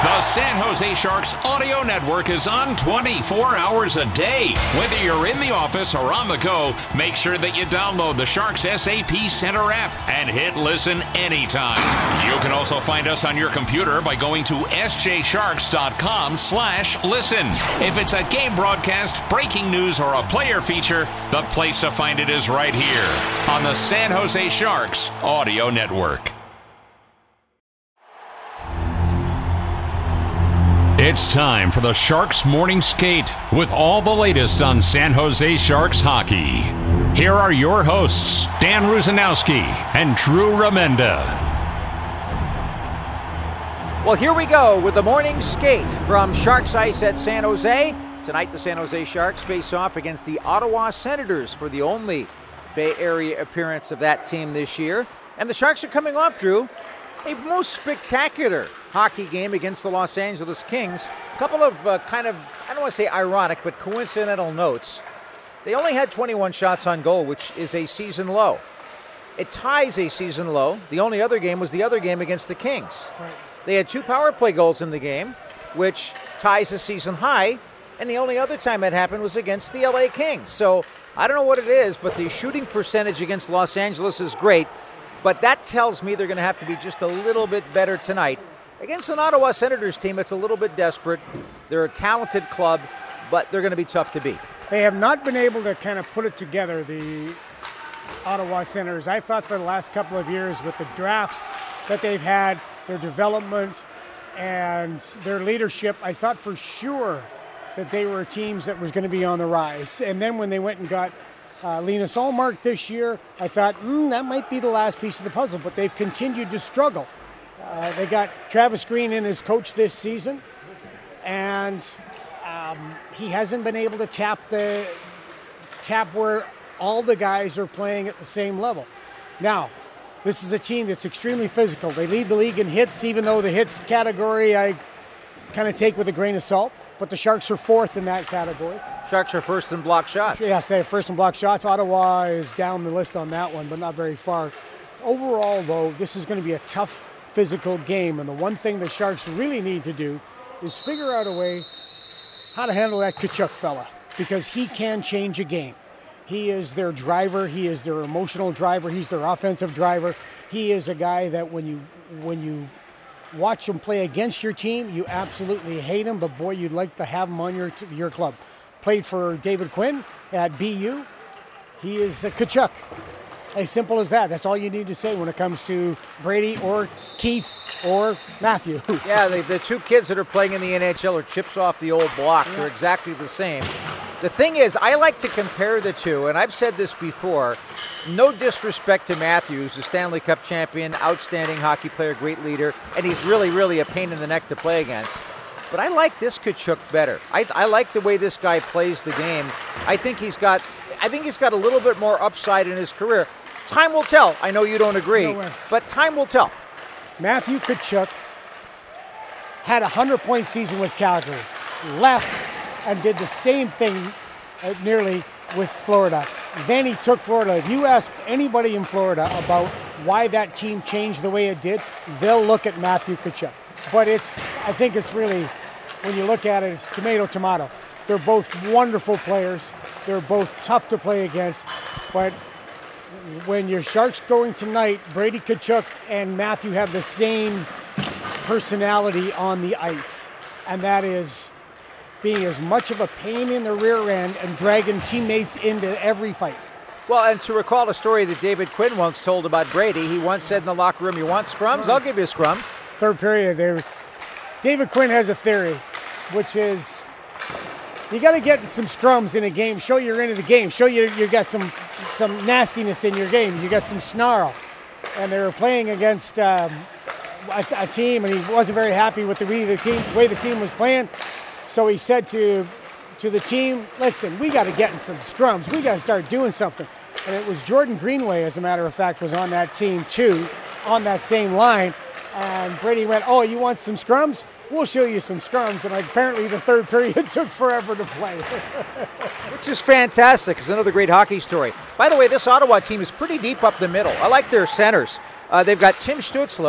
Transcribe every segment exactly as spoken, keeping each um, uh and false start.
The San Jose Sharks audio network is on twenty-four hours a day. Whether you're in the office or on the go, make sure that you download the Sharks S A P Center app and hit listen anytime. You can also find us on your computer by going to s j sharks dot com slash listen. If it's a game broadcast, breaking news, or a player feature, the place to find it is right here on the San Jose Sharks audio network. It's time for the Sharks Morning Skate with all the latest on San Jose Sharks hockey. Here are your hosts, Dan Rusanowski and Drew Remenda. Well, here we go with the Morning Skate from Sharks Ice at San Jose. Tonight, the San Jose Sharks face off against the Ottawa Senators for the only Bay Area appearance of that team this year. And the Sharks are coming off, Drew, a most spectacular hockey game against the Los Angeles Kings. A couple of uh, kind of, I don't want to say ironic, but coincidental notes. They only had twenty-one shots on goal, which is a season low. It ties a season low. The only other game was the other game against the Kings. Right. They had two power play goals in the game, which ties a season high, and the only other time that happened was against the L A Kings. So I don't know what it is, but the shooting percentage against Los Angeles is great. But that tells me they're going to have to be just a little bit better tonight against an Ottawa Senators team that's a little bit desperate. They're a talented club, but they're going to be tough to beat. They have not been able to kind of put it together, the Ottawa Senators. I thought for the last couple of years with the drafts that they've had, their development and their leadership, I thought for sure that they were teams that was going to be on the rise. And then when they went and got Uh, Linus Ullmark this year, I thought, hmm, that might be the last piece of the puzzle, but they've continued to struggle. Uh, they got Travis Green in as coach this season, and um, he hasn't been able to tap the tap where all the guys are playing at the same level. Now, this is a team that's extremely physical. They lead the league in hits, even though the hits category I kind of take with a grain of salt, but the Sharks are fourth in that category. Sharks are first in block shots. Yes, they have first in block shots. Ottawa is down the list on that one, but not very far. Overall, though, this is going to be a tough physical game, and the one thing the Sharks really need to do is figure out a way how to handle that Tkachuk fella, because he can change a game. He is their driver. He is their emotional driver. He's their offensive driver. He is a guy that when you when you watch him play against your team, you absolutely hate him, but boy, you'd like to have him on your t- your club. Played for David Quinn at B U. He is a Tkachuk. As simple as that. That's all you need to say when it comes to Brady or Keith or Matthew. Yeah, the, the two kids that are playing in the N H L are chips off the old block. They're exactly the same. The thing is, I like to compare the two, and I've said this before. No disrespect to Matthew, who's a Stanley Cup champion, outstanding hockey player, great leader, and he's really, really a pain in the neck to play against. But I like this Tkachuk better. I, I like the way this guy plays the game. I think he's got, I think he's got a little bit more upside in his career. Time will tell. I know you don't agree, no but time will tell. Matthew Tkachuk had a hundred-point season with Calgary, left and did the same thing uh, nearly with Florida. Then he took Florida. If you ask anybody in Florida about why that team changed the way it did, they'll look at Matthew Tkachuk. But it's, I think it's really, when you look at it, it's tomato, tomato. They're both wonderful players. They're both tough to play against. But when your Sharks going tonight, Brady Tkachuk and Matthew have the same personality on the ice. And that is being as much of a pain in the rear end and dragging teammates into every fight. Well, and to recall a story that David Quinn once told about Brady, he once said in the locker room, you want scrums? I'll give you a scrum. Third period there. David Quinn has a theory, which is you got to get some scrums in a game. Show you're into the game. Show you you got some some nastiness in your game. You got some snarl. And they were playing against um, a, a team, and he wasn't very happy with the way the team way the team was playing. So he said to to the team, "Listen, we got to get in some scrums. We got to start doing something." And it was Jordan Greenway, as a matter of fact, was on that team too, on that same line. And Brady went, oh, you want some scrums? We'll show you some scrums. And apparently the third period took forever to play. Which is fantastic. It's another great hockey story. By the way, this Ottawa team is pretty deep up the middle. I like their centers. Uh, they've got Tim Stützle,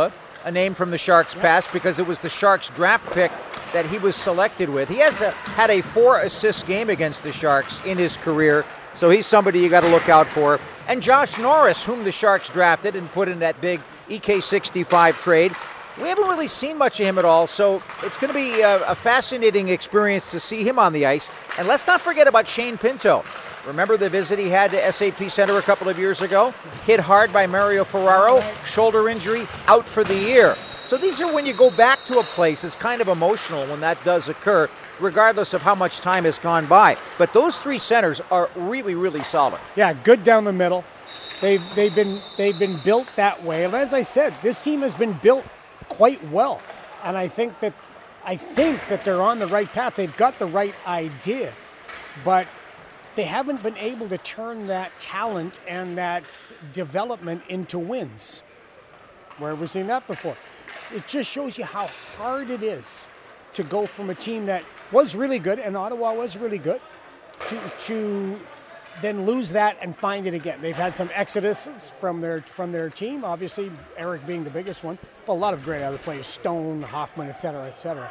a name from the Sharks past because it was the Sharks draft pick that he was selected with. He has a, had a four-assist game against the Sharks in his career, so he's somebody you got to look out for. And Josh Norris, whom the Sharks drafted and put in that big E K sixty-five trade. We haven't really seen much of him at all, so it's going to be a, a fascinating experience to see him on the ice. And let's not forget about Shane Pinto. Remember the visit he had to S A P Center a couple of years ago? Hit hard by Mario Ferraro, shoulder injury, out for the year. So these are when you go back to a place that's kind of emotional when that does occur, regardless of how much time has gone by. But those three centers are really, really solid. Yeah, good down the middle. They've they've been they've been built that way. And as I said, this team has been built quite well. And I think that I think that they're on the right path. They've got the right idea. But they haven't been able to turn that talent and that development into wins. Where have we seen that before? It just shows you how hard it is to go from a team that was really good, and Ottawa was really good, to, to then lose that and find it again. They've had some exoduses from their from their team, obviously Eric being the biggest one, but a lot of great other players, Stone, Hoffman, et cetera, et cetera.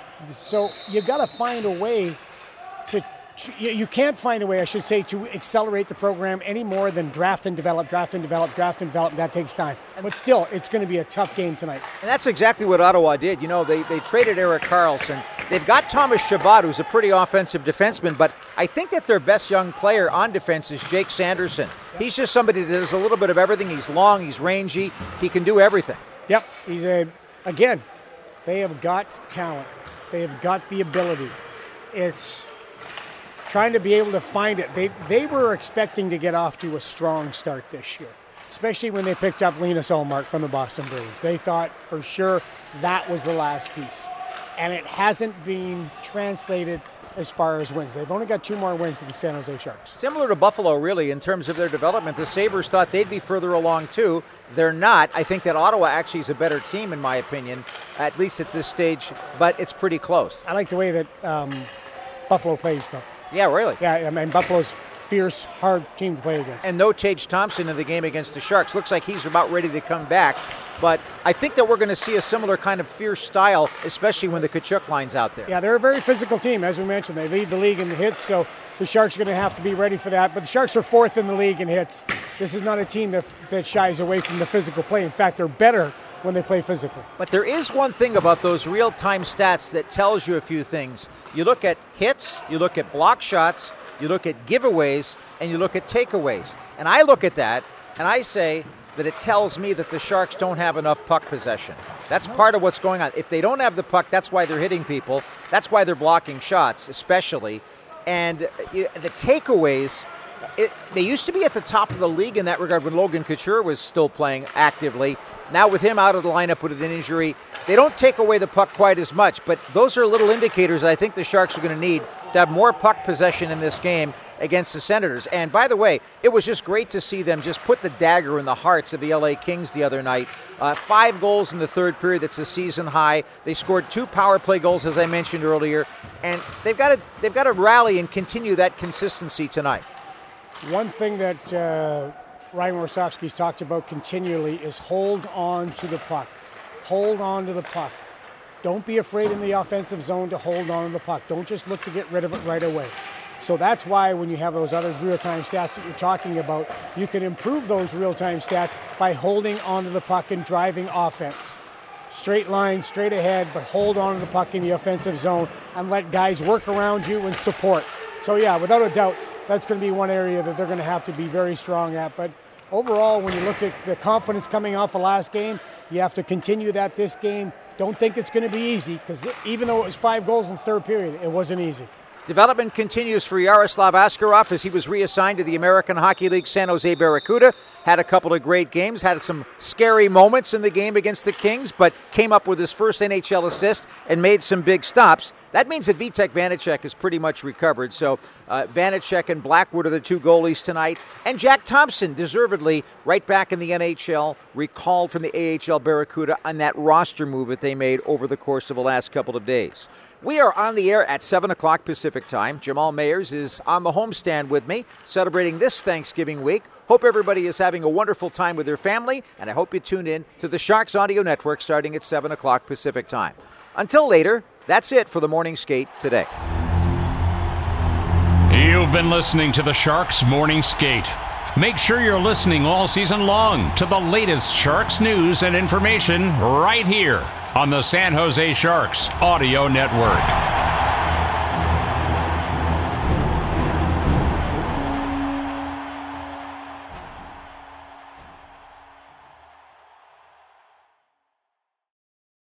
So you got to find a way to You can't find a way, I should say, to accelerate the program any more than draft and develop, draft and develop, draft and develop. That takes time. But still, it's going to be a tough game tonight. And that's exactly what Ottawa did. You know, they, they traded Erik Karlsson. They've got Thomas Chabot, who's a pretty offensive defenseman, but I think that their best young player on defense is Jake Sanderson. He's just somebody that does a little bit of everything. He's long, he's rangy, he can do everything. Yep. He's a, again, they have got talent. They have got the ability. It's trying to be able to find it. They they were expecting to get off to a strong start this year, especially when they picked up Linus Ullmark from the Boston Bruins. They thought for sure that was the last piece. And it hasn't been translated as far as wins. They've only got two more wins than the San Jose Sharks. Similar to Buffalo, really, in terms of their development. The Sabres thought they'd be further along, too. They're not. I think that Ottawa actually is a better team, in my opinion, at least at this stage, but it's pretty close. I like the way that um, Buffalo plays, though. Yeah, really. Yeah, I mean, Buffalo's fierce, hard team to play against. And no Tage Thompson in the game against the Sharks. Looks like he's about ready to come back. But I think that we're going to see a similar kind of fierce style, especially when the Tkachuk line's out there. Yeah, they're a very physical team, as we mentioned. They lead the league in the hits, so the Sharks are going to have to be ready for that. But the Sharks are fourth in the league in hits. This is not a team that, that shies away from the physical play. In fact, they're better when they play physically. But there is one thing about those real-time stats that tells you a few things. You look at hits, you look at block shots, you look at giveaways, and you look at takeaways. And I look at that, and I say that it tells me that the Sharks don't have enough puck possession. That's part of what's going on. If they don't have the puck, that's why they're hitting people. That's why they're blocking shots, especially. And you know, the takeaways, it, they used to be at the top of the league in that regard when Logan Couture was still playing actively. Now with him out of the lineup with an injury, they don't take away the puck quite as much. But those are little indicators I think the Sharks are going to need to have more puck possession in this game against the Senators. And by the way, it was just great to see them just put the dagger in the hearts of the L A Kings the other night. Uh, five goals in the third period. That's a season high. They scored two power play goals, as I mentioned earlier. And they've got to they've got to rally and continue that consistency tonight. One thing that uh, Ryan Warsofsky's talked about continually is hold on to the puck. Hold on to the puck. Don't be afraid in the offensive zone to hold on to the puck. Don't just look to get rid of it right away. So that's why when you have those other real-time stats that you're talking about, you can improve those real-time stats by holding on to the puck and driving offense. Straight line, straight ahead, but hold on to the puck in the offensive zone and let guys work around you and support. So yeah, without a doubt, that's going to be one area that they're going to have to be very strong at. But overall, when you look at the confidence coming off the last game, you have to continue that this game. Don't think it's going to be easy, because even though it was five goals in the third period, it wasn't easy. Development continues for Yaroslav Askarov as he was reassigned to the American Hockey League San Jose Barracuda. Had a couple of great games, had some scary moments in the game against the Kings, but came up with his first N H L assist and made some big stops. That means that Vitek Vanacek is pretty much recovered. So uh, Vanacek and Blackwood are the two goalies tonight. And Jack Thompson, deservedly, right back in the N H L, recalled from the A H L Barracuda on that roster move that they made over the course of the last couple of days. We are on the air at seven o'clock Pacific Pacific Time. Jamal Mayers is on the homestand with me, celebrating this Thanksgiving week. Hope everybody is having a wonderful time with their family, and I hope you tune in to the Sharks Audio Network starting at seven o'clock Pacific Time. Until later, that's it for the Morning Skate today. You've been listening to the Sharks Morning Skate. Make sure you're listening all season long to the latest Sharks news and information right here on the San Jose Sharks Audio Network.